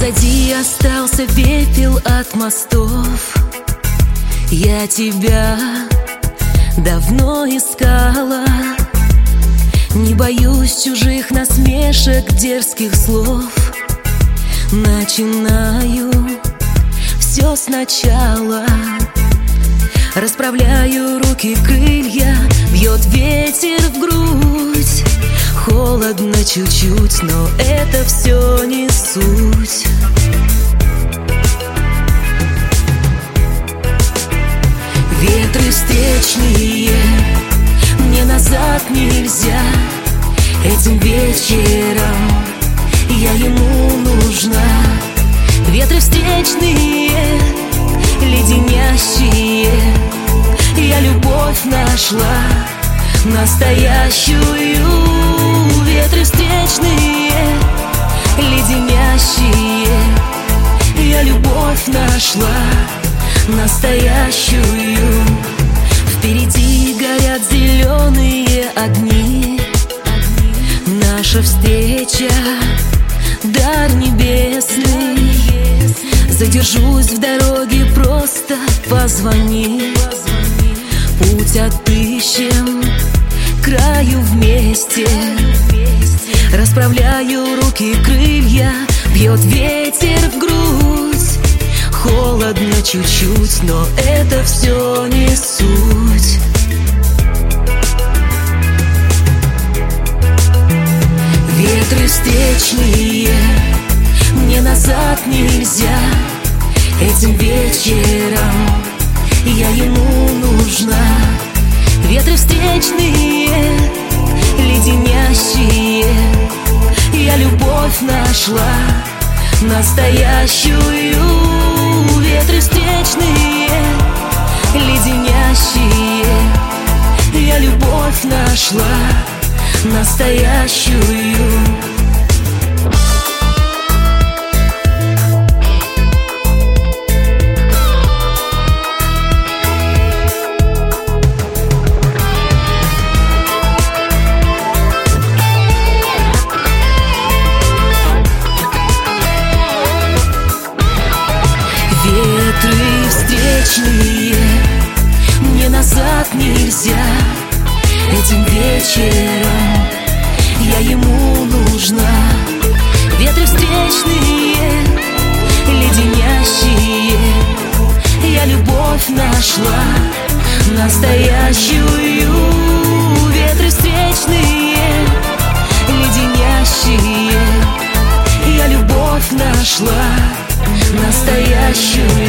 Позади остался пепел от мостов. Я тебя давно искала. Не боюсь чужих насмешек, дерзких слов. Начинаю все сначала. Расправляю руки, крылья, бьет ветер в грудь. Холодно чуть-чуть, но это все не суть. Ветры встречные, мне назад нельзя. Этим вечером я ему нужна. Ветры встречные, леденящие, я любовь нашла настоящую. Ветры встречные, леденящие, я любовь нашла настоящую. Впереди горят зеленые огни. Наша встреча — дар небесный. Задержусь в дороге, просто позвони. Путь отыщем, краю вместе. Расправляю руки, крылья, бьет ветер в грудь. Холодно чуть-чуть, но это все не суть. Ветры встречные, мне назад нельзя. Этим вечером я ему нужна. Ветры встречные, леденящие, я любовь нашла настоящую. Ветры встречные, леденящие, я любовь нашла настоящую. Ветры встречные, мне назад нельзя. Этим вечером я ему нужна. Ветры встречные, леденящие, я любовь нашла настоящую. Ветры встречные, леденящие, я любовь нашла настоящую.